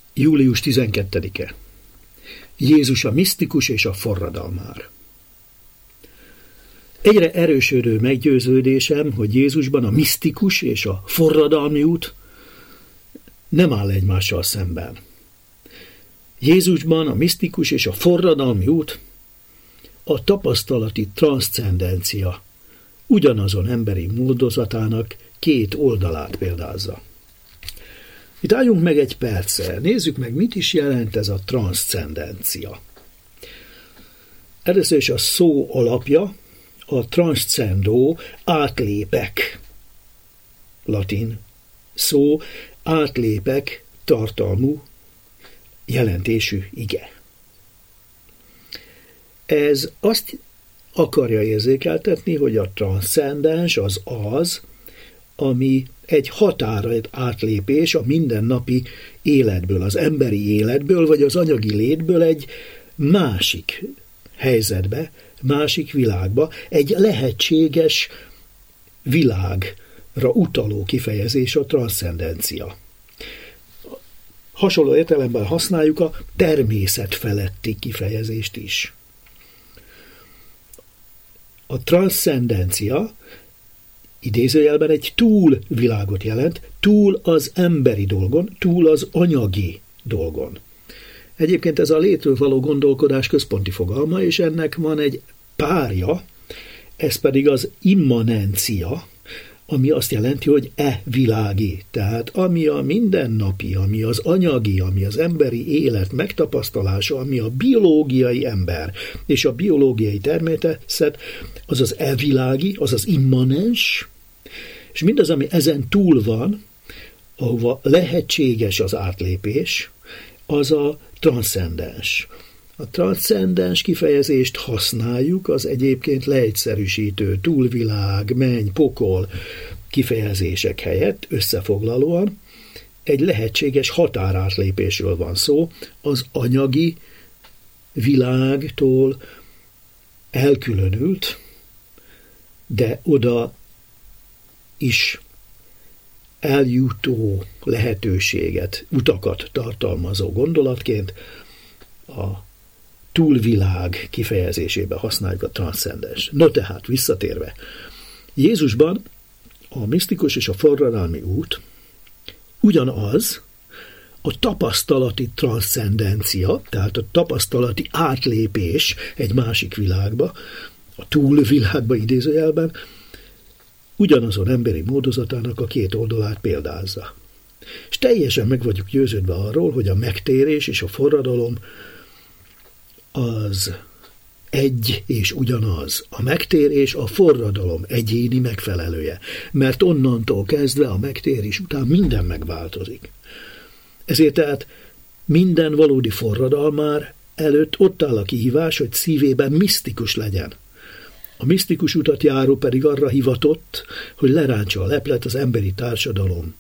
Július 12-e. Jézus a misztikus és a forradalmár. Egyre erősödő meggyőződésem, hogy Jézusban a misztikus és a forradalmi út nem áll egymással szemben. Jézusban a misztikus és a forradalmi út a tapasztalati transzcendencia ugyanazon emberi módozatának két oldalát példázza. Itt álljunk meg egy perccel, nézzük meg, mit is jelent ez a transzcendencia. Először is a szó alapja, a transcendó, átlépek, latin szó, átlépek tartalmú jelentésű ige. Ez azt akarja érzékeltetni, hogy a transzcendens az, ami egy határa átlépés a mindennapi életből, az emberi életből, vagy az anyagi létből egy másik helyzetbe, másik világba, egy lehetséges világra utaló kifejezés a transzcendencia. Hasonló értelemben használjuk a természet feletti kifejezést is. A transzcendencia idézőjelben egy túlvilágot jelent, túl az emberi dolgon, túl az anyagi dolgon. Egyébként ez a létről való gondolkodás központi fogalma, és ennek van egy párja, ez pedig az immanencia, ami azt jelenti, hogy világi. Tehát ami a mindennapi, ami az anyagi, ami az emberi élet megtapasztalása, ami a biológiai ember és a biológiai természet, az az világi, az az immanens, és mindaz, ami ezen túl van, ahova lehetséges az átlépés, az a transzcendens. A transzcendens kifejezést használjuk az egyébként leegyszerűsítő túlvilág, menny, pokol kifejezések helyett összefoglalóan egy lehetséges határátlépésről van szó, az anyagi világtól elkülönült, de oda is eljutó lehetőséget, utakat tartalmazó gondolatként a túlvilág kifejezésébe használjuk a transzcendens. No tehát, visszatérve, Jézusban a misztikus és a forradalmi út ugyanaz, a tapasztalati transzcendencia, tehát a tapasztalati átlépés egy másik világba, a túlvilágba idézőjelben, ugyanazon emberi módozatának a két oldalát példázza. És teljesen meg vagyok győződve arról, hogy a megtérés és a forradalom az egy és ugyanaz. A megtérés a forradalom egyéni megfelelője, mert onnantól kezdve a megtérés után minden megváltozik. Ezért tehát minden valódi forradalmár előtt ott áll a kihívás, hogy szívében misztikus legyen. A misztikus utat járó pedig arra hivatott, hogy lerántsa a leplet az emberi társadalom.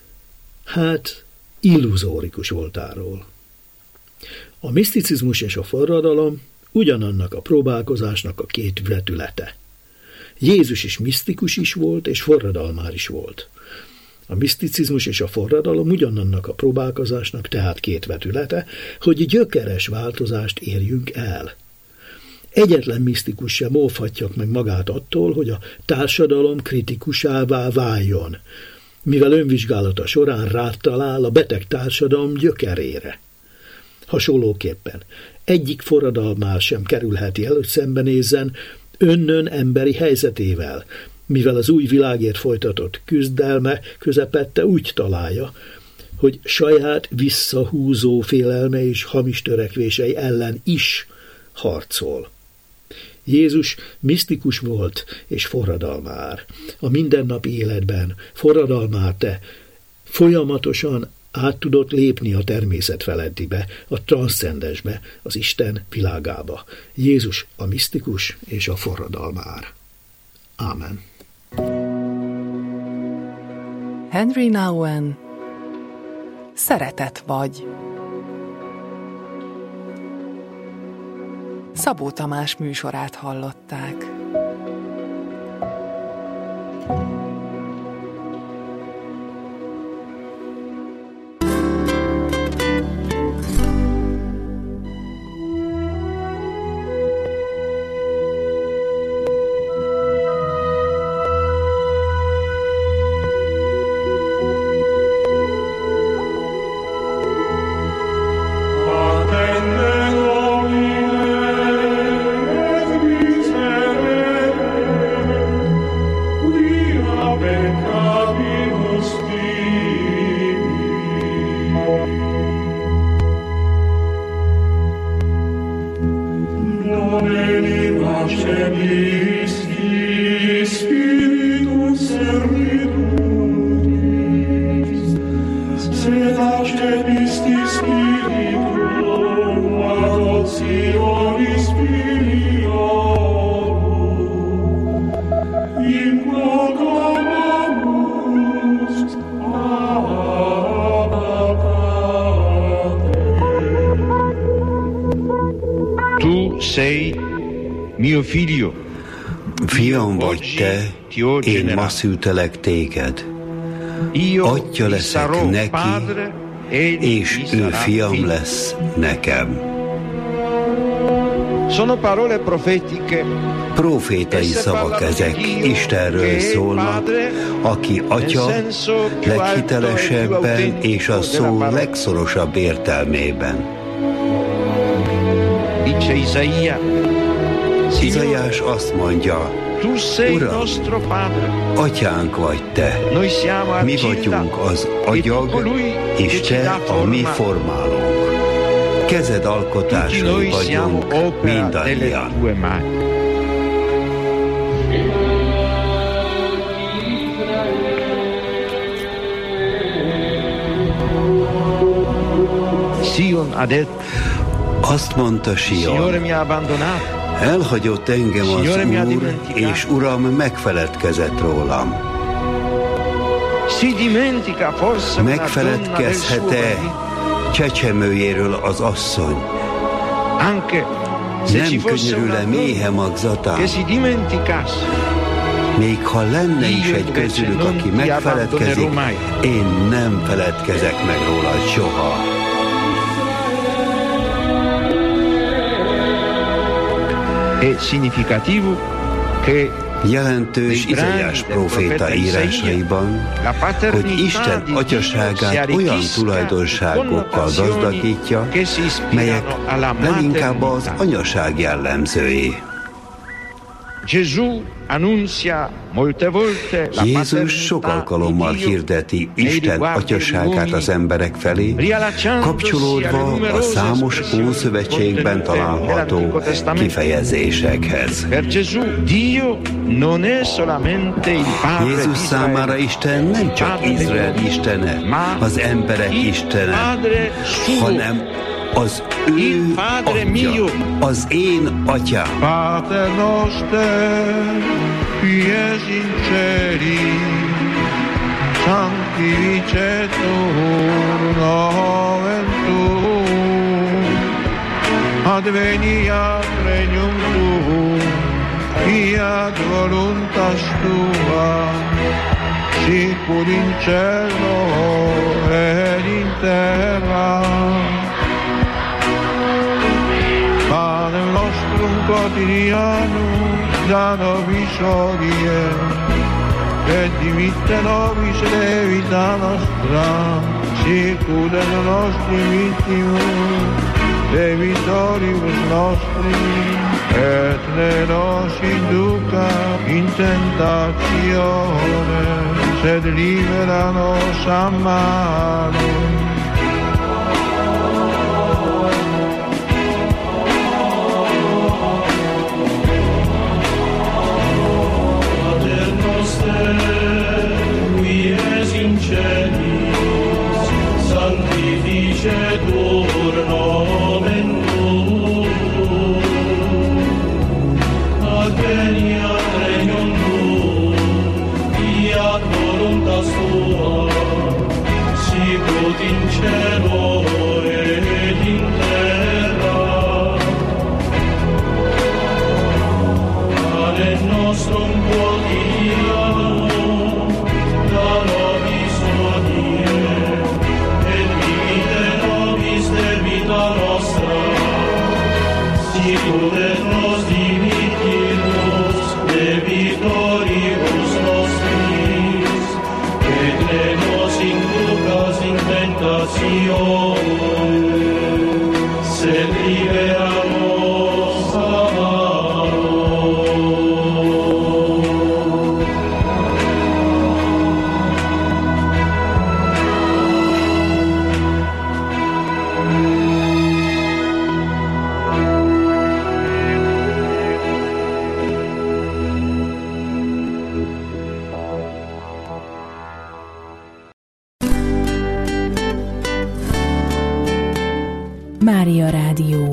Illuzórikus voltáról. A miszticizmus és a forradalom ugyanannak a próbálkozásnak a két vetülete. Jézus is misztikus is volt, és forradalmár is volt. A miszticizmus és a forradalom ugyanannak a próbálkozásnak tehát két vetülete, hogy gyökeres változást érjünk el. Egyetlen misztikus sem óvhatja meg magát attól, hogy a társadalom kritikusává váljon, mivel önvizsgálata során rátalál a beteg társadalom gyökerére. Hasonlóképpen egyik forradalmár sem kerülheti el, hogy szembenézzen önnön emberi helyzetével, mivel az új világért folytatott küzdelme közepette úgy találja, hogy saját visszahúzó félelme és hamis törekvései ellen is harcol. Jézus misztikus volt és forradalmár. A mindennapi életben forradalmár te folyamatosan át tudott lépni a természet felettibe, a transzcendensbe, az Isten világába. Jézus a misztikus és a forradalmár. Ámen. Henry Nouwen, Szeretet vagy. Szabó Tamás műsorát hallották. Fiam vagy te, én ma szültelek téged. Atya leszek neki, és ő fiam lesz nekem. Profétai szavak ezek, Istenről szólnak, aki Atya leghitelesebben és a szó legszorosabb értelmében. Izaiás azt mondja, Uram, Atyánk vagy te, mi vagyunk az agyag, és te a mi formálónk. Kezed alkotásai vagyunk mindannyian. Azt mondta Sion, elhagyott engem az Úr, és Uram megfeledkezett rólam. Megfeledkezhet-e csecsemőjéről az asszony? Nem könyörül-e méhe magzatán? Még ha lenne is egy közülük, aki megfeledkezik, én nem feledkezek meg rólad soha. Jelentős Izaiás próféta írásaiban, hogy Isten atyaságát olyan tulajdonságokkal gazdagítja, melyek leginkább az anyaság jellemzői. Jézus sok alkalommal hirdeti Isten atyaságát az emberek felé, kapcsolódva a számos Ószövetségben található kifejezésekhez. Jézus számára Isten nem csak Izrael istene, az emberek istene, hanem az ő Atya, az én Atyám. Pater noster, qui es in celi, sanctificetur nomen tuum, adveniat regnum tuum, fiat voluntas tua, sicur in cielo et in terra. Panem nostrum quotidianum da nobis hodie, et dimitte nobis debita nostra, sicut et nostri vittimus debitoribus nostri, et ne nos induca in tentatione, sed libera nos a malo. Qui es in celis, sanctificetur nomen tuum, adveniat regnum tuum, fiat voluntas tua, sicut in cielo et in terra. Panem nostrum quotidianum da nobis hodie, et dimitte nobis debita nostra, sicut et nos dimittimus debitoribus nostris, et ne nos inducas in tentatione, sed libera nos a malo. Mária Rádió.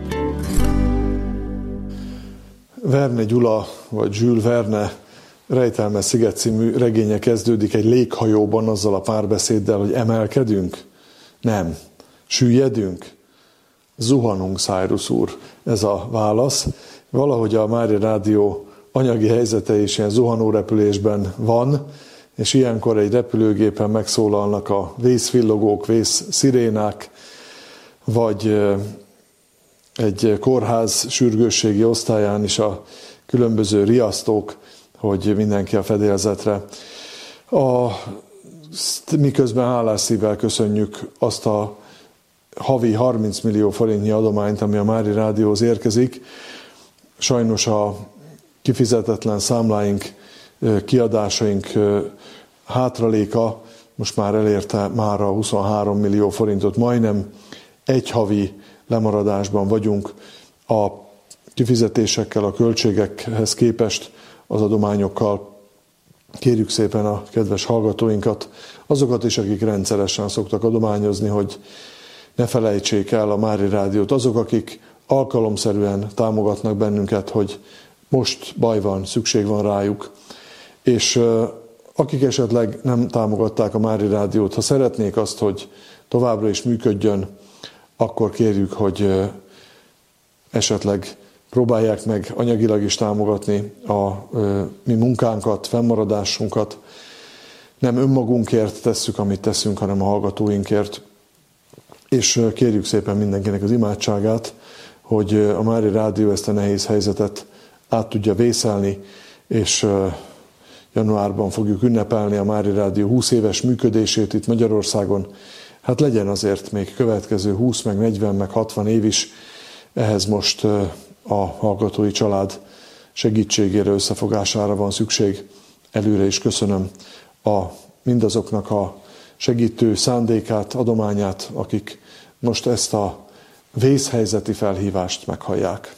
Verne Gyula, vagy Jules Verne Rejtelmes sziget című regénye kezdődik egy léghajóban azzal a párbeszéddel, hogy emelkedünk? Nem. Süllyedünk? Zuhanunk, Cyrus úr. Ez a válasz. Valahogy a Mária Rádió anyagi helyzete is ilyen zuhanórepülésben van, és ilyenkor egy repülőgépen megszólalnak a vészvillogók, vészszirénák, vagy egy kórház sürgősségi osztályán is a különböző riasztók, hogy mindenki a fedélzetre. Miközben hálás szívvel köszönjük azt a havi 30 millió forintnyi adományt, ami a Mária Rádióhoz érkezik. Sajnos a kifizetetlen számláink, kiadásaink hátraléka most már elérte már a 23 millió forintot, majdnem egy havi lemaradásban vagyunk a kifizetésekkel, a költségekhez képest, az adományokkal. Kérjük szépen a kedves hallgatóinkat, azokat is, akik rendszeresen szoktak adományozni, hogy ne felejtsék el a Mária Rádiót, azok, akik alkalomszerűen támogatnak bennünket, hogy most baj van, szükség van rájuk, és akik esetleg nem támogatták a Mária Rádiót, ha szeretnék azt, hogy továbbra is működjön, akkor kérjük, hogy esetleg próbálják meg anyagilag is támogatni a mi munkánkat, fennmaradásunkat. Nem önmagunkért tesszük, amit teszünk, hanem a hallgatóinkért. És kérjük szépen mindenkinek az imádságát, hogy a Mária Rádió ezt a nehéz helyzetet át tudja vészelni, és januárban fogjuk ünnepelni a Mária Rádió 20 éves működését itt Magyarországon. Hát legyen azért még következő 20, meg 40, meg 60 év is. Ehhez most a hallgatói család segítségére, összefogására van szükség. Előre is köszönöm mindazoknak a segítő szándékát, adományát, akik most ezt a vészhelyzeti felhívást meghallják.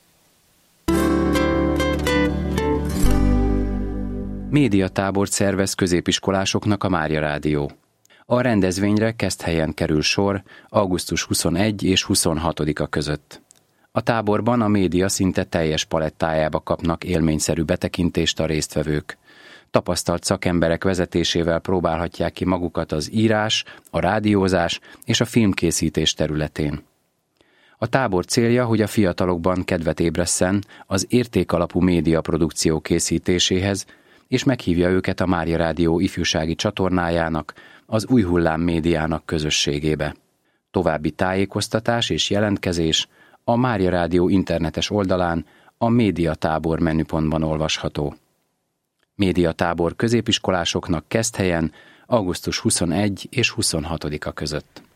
Médiatábort szervez középiskolásoknak a Mária Rádió. A rendezvényre Keszthelyen kerül sor augusztus 21 és 26-a között. A táborban a média szinte teljes palettájába kapnak élményszerű betekintést a résztvevők. Tapasztalt szakemberek vezetésével próbálhatják ki magukat az írás, a rádiózás és a filmkészítés területén. A tábor célja, hogy a fiatalokban kedvet ébresszen az értékalapú médiaprodukció készítéséhez, és meghívja őket a Mária Rádió ifjúsági csatornájának, az Új Hullám médiának közösségébe. További tájékoztatás és jelentkezés a Mária Rádió internetes oldalán, a Médiatábor menüpontban olvasható. Médiatábor középiskolásoknak Keszthelyen augusztus 21 és 26-a között.